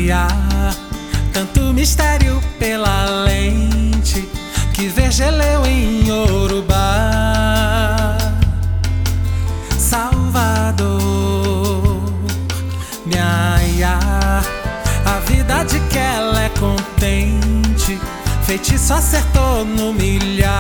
ia, tanto mistério pela lente que vergeleu em Yorubá. Salvador, minha ia, a vida de que ela é contente, feitiço acertou no milhar.